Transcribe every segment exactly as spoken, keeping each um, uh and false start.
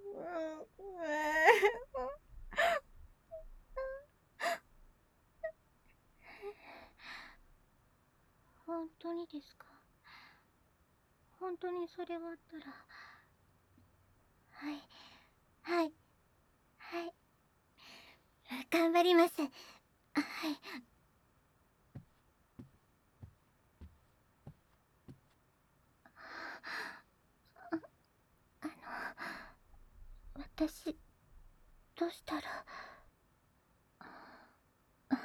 本当にですか？本当にそれはあったら、はいはいはい、頑張ります。はい。あの私どうしたら。はい。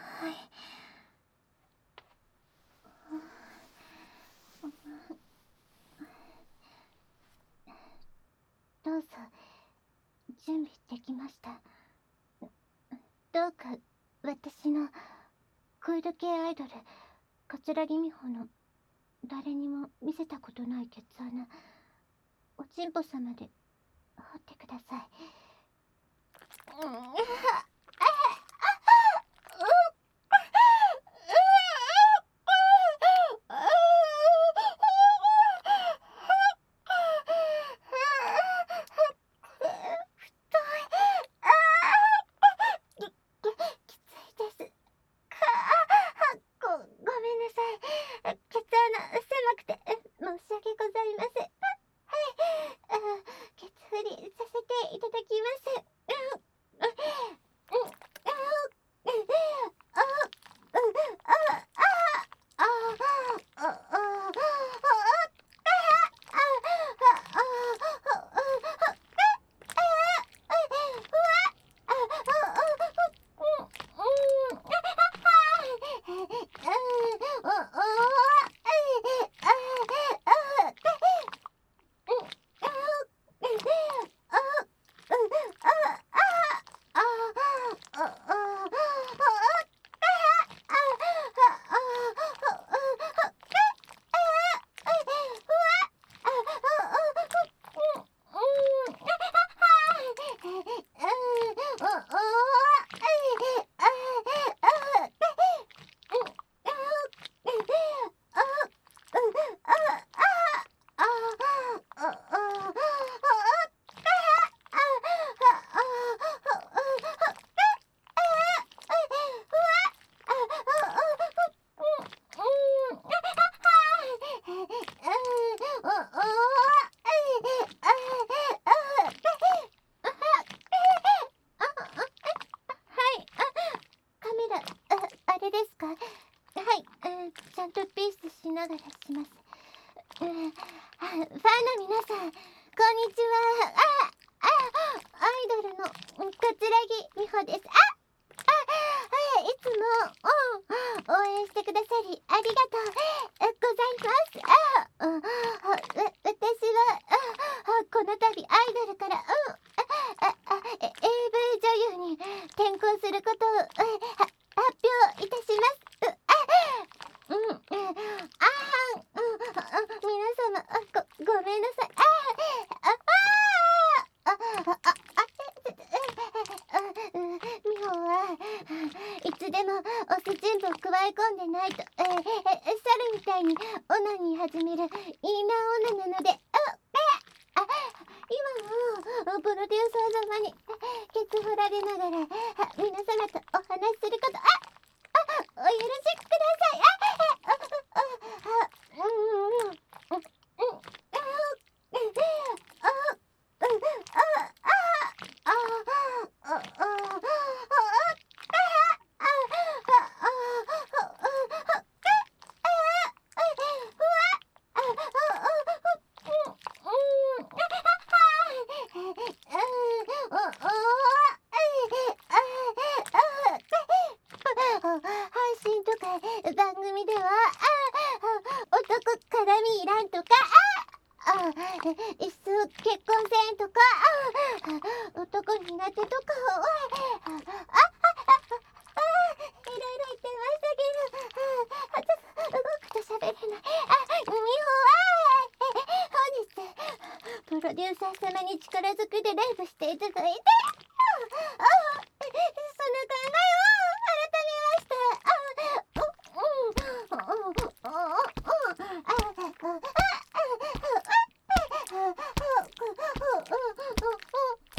どうぞ。準備できました。どうか私のクール系アイドル桂木美穂の誰にも見せたことないケツ穴、おちんぽ様で掘ってください。ながらします。うん、ファンの皆さん、こんにちは。あ、あ、アイドルの桂木美穂です。あ、あ、あ、いつも、うん、応援してくださりありがとうございます。あ、うん、わ、私は、あ、この度アイドルから、うん、あ、あ、エーブイ 女優に転向することを、うん、発表いたします。うん、うん、あー、うん、皆様、ご、ごめんなさい。あー、あ、あ、あ、あ、あ、美穂はいつでもおす準備を加え込んでないと、えー、え、猿みたいにオナニー始めるインナーオナなので、あ、あ、今もプロデューサー様にケツ振られながら皆様とお話しすること、あ、あ、お許しください。あ、あ、あ、あ、うん、うん、うん、うん、あ、あ、配信とか番組では男絡みいらんとか、あ、いっそ結婚せんとか、あ、男苦手とか、あ、あ、あ、あ、いろいろ言ってましたけど、あ、ちょっと動くと喋れない。あ、美穂は本日プロデューサー様に力ずくでライブしていただいて、あ、あ、その考えを改めました。あ、うん、うん、うん、うん、あ、あ、あ、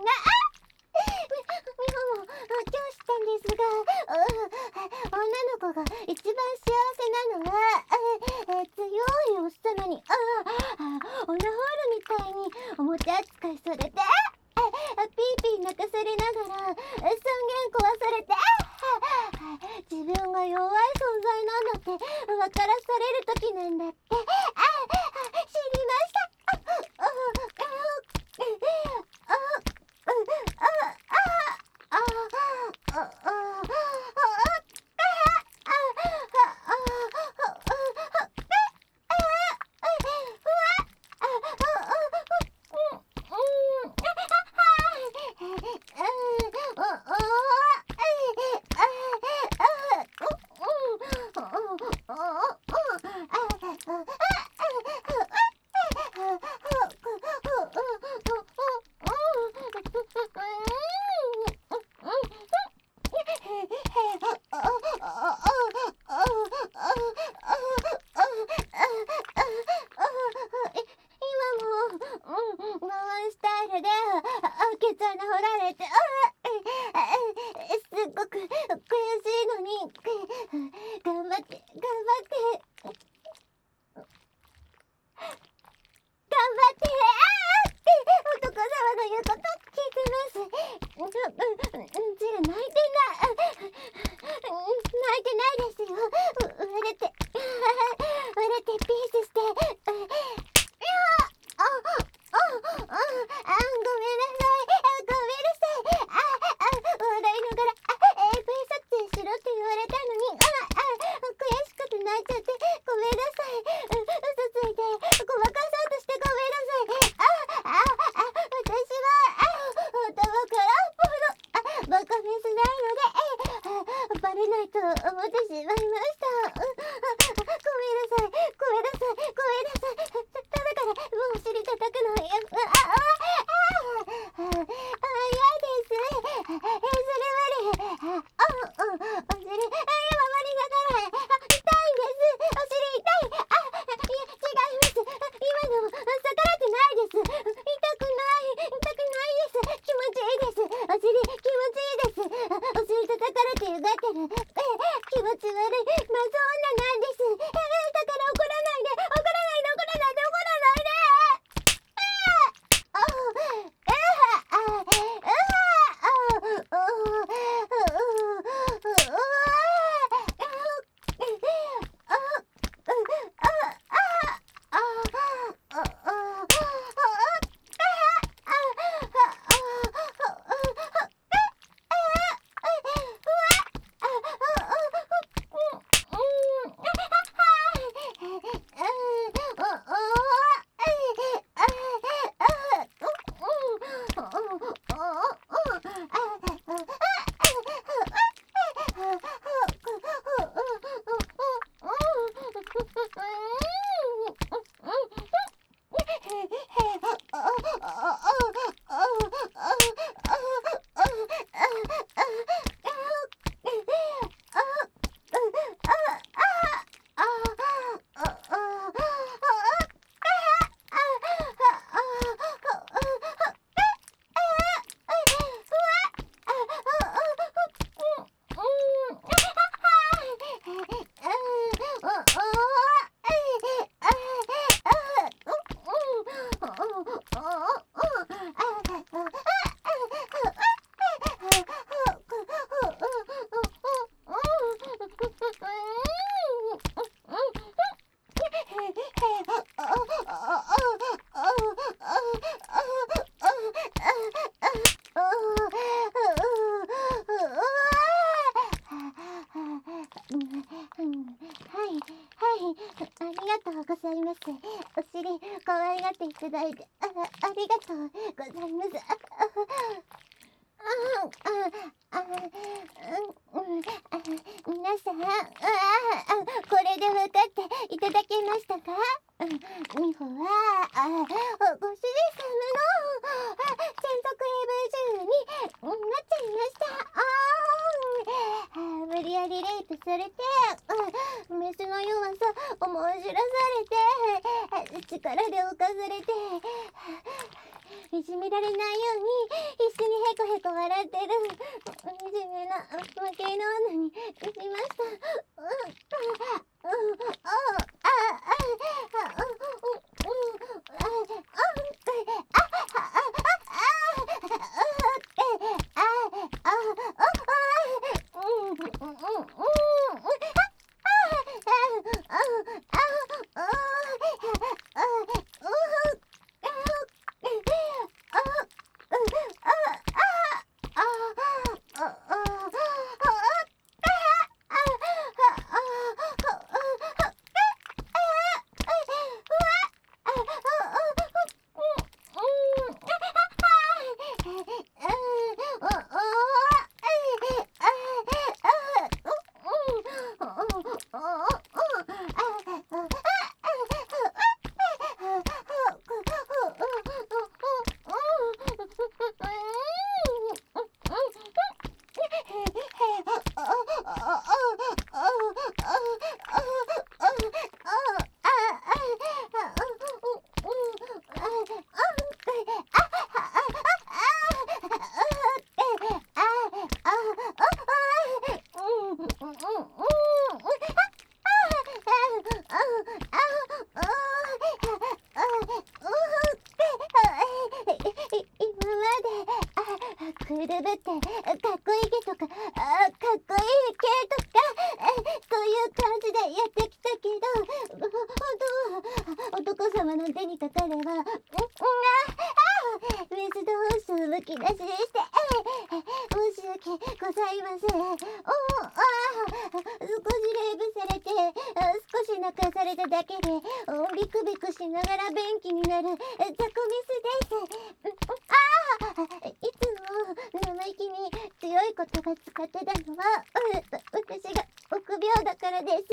がみほも今日知ったんですが、女の子が一番幸せなのは強いおっさまにオナホールみたいにおもちゃ扱いされて、ピーピー泣かされながら尊厳壊されて、自分が弱い存在なんだって分からされる時なんだって知りました。いただいて あ, ありがとうございます。ああああうんうんあ皆さんああこれで分かっていただけましたか？うん、美穂はあご主人様のあ専属 エーブイ 女優になっちゃいました。ああ無理やりレイプされて、うん、メスの弱さ思い知らされて力で侵されていじめられないように必死こ笑ってる惨めな負け犬女にしました。うんうんうんあああくるぶってかっこいい系とかあかっこいい系とかそういう感じでやってきたけど本当男様の手にかかればウエストホースむき出しでして申し訳ございません。おあ少しレイブされて少し泣かされただけでビクビクしながら便器になるザコミスです。ああいつも生意気に強い言葉使ってたのは私が臆病だからです。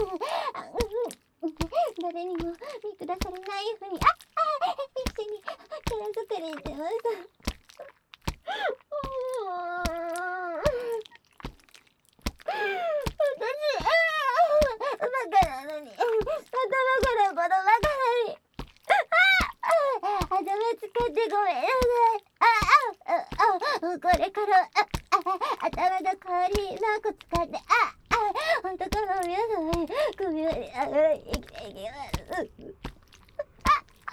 誰にも見下されないようにああ必死にキャラ作りしてます。私バカなのに頭からこのバカなのに頭使ってごめんなさい。あああこれからああ頭の代わり何個使ってああ本当から皆さん首をあ生きていきます。ああ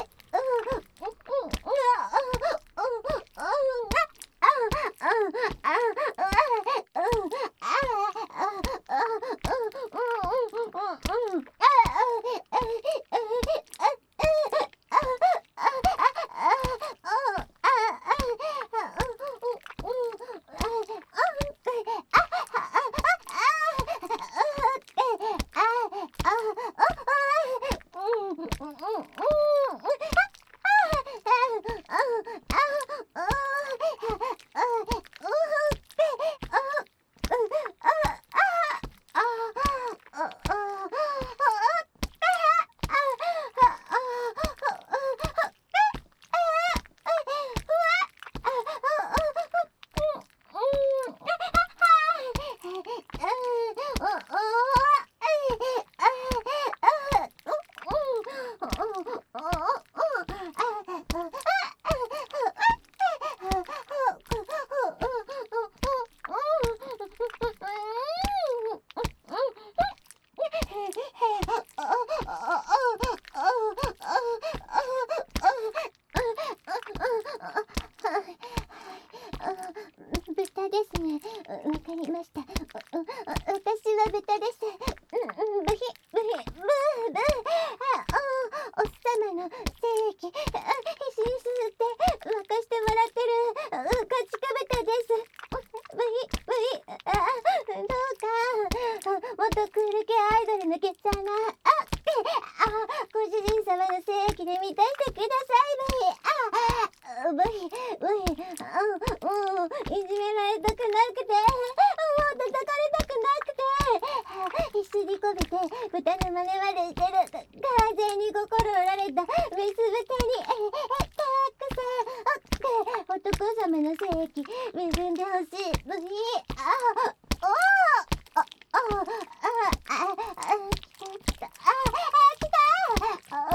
豚ですね。わかりました。私は豚です。ブヒブヒブーブーおお様の精液必死に吸って沸かしてもらってる家畜豚です。ブヒブヒあどうか元クール系アイドルのケツ穴あご主人様の精液で満たしてください。ブヒブヒブヒもういじめられたくなくてもう叩かれたくなくて必死にこびて豚の真似までしてる完全に心折られたメス豚にたくさん男様の精液恵んでほしい。ブヒあおあああああ来たあ来たあ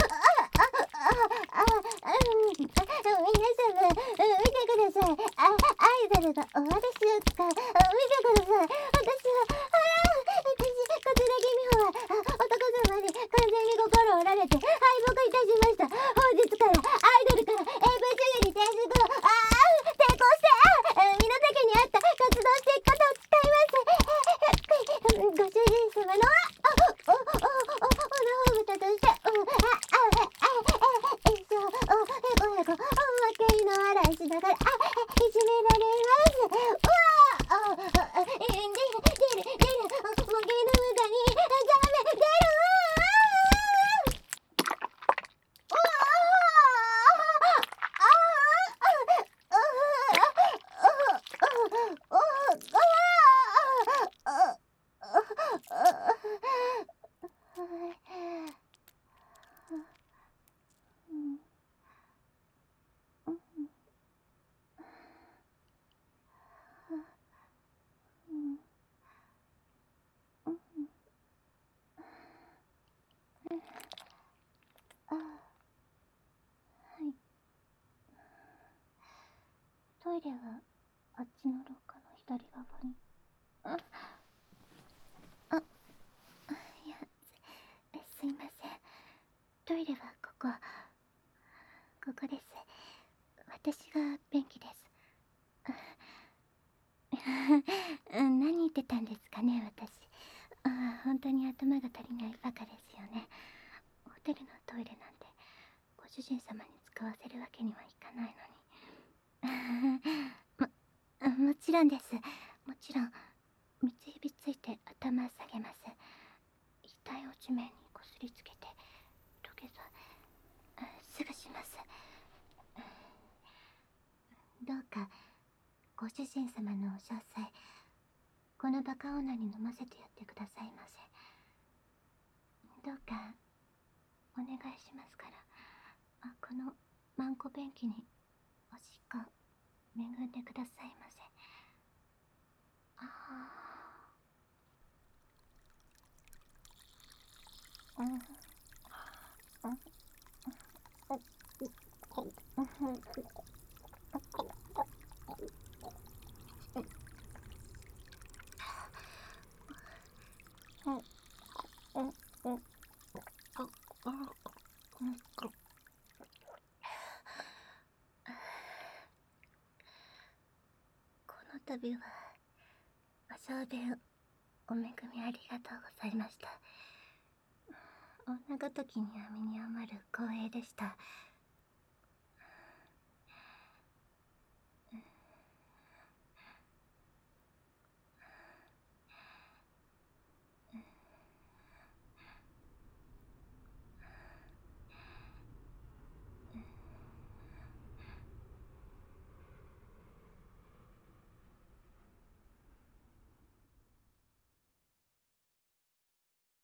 ああ皆様見てください。あルが終わる瞬間、あ、見てください。私は、ああ、私、桂木美穂は、あ、男様に完全に心を折られて敗北いたしました。本日からアイドルから エーブイ 主義に転職を、ああ、抵抗して、ああ、身の丈に合った活動していくことを誓います。ご主人様の、あ、お、お、お、お、おのほぶたとして、うん、あ、あ、あ、あ、一生、お、へこへこ、おまけの嵐しながら、あ、いじめられます。うわあ、あ、あ、あ、出る、出る、出る、もうゲーム無駄に、ダメ、出る、うわトイレはあっちの廊下の左側に。あ、あ、いや、す、すいません。トイレはここ。ここです。私が便器です。何言ってたんですかね、私。あ、本当に頭が足りないバカですよね。ホテルのトイレなんてご主人様に使わせるわけにはいかないのに。も、もちろんです。もちろん。三つ指ついて頭下げます。額を地面にこすりつけて土下座すぐします。どうかご主人様のお詳細、このバカ女に飲ませてやってくださいませ。どうかお願いしますから、あ、このマンコ便器におしっこ恵んでくださいませ。ああ、うん、うん、この度はご小便お恵みありがとうございました。女ごときには身に余る光栄でした。